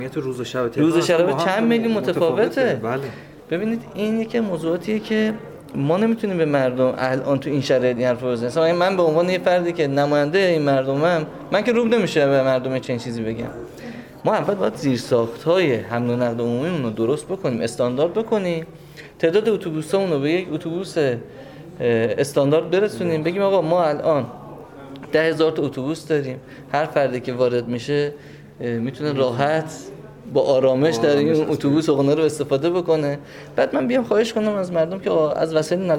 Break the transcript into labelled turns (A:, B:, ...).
A: تو روز و شب
B: روز و شب چند میلی متفاوته.
A: بله.
B: ببینید این یکی موضوعاتیه که ما نمیتونیم به مردم الان تو این شرایط این حرفو بزنیم. مثلا من به عنوان یه فردی که نماینده این مردمم، من که روب نمیشه به مردم چنین چیزی بگم. ما اول باید زیرساخت‌های حمل و نقل عمومیمون رو درست بکنیم، استاندارد بکنیم، تعداد اتوبوسامون رو به یک اتوبوس استاندارد برسونیم، بگیم آقا ما الان 10,000 تا اتوبوس داریم، هر فردی که وارد میشه میتونه راحت با آرامش در این اتوبوس اونا رو استفاده بکنه. بعد من بیام خواهش کنم از مردم که از وسایل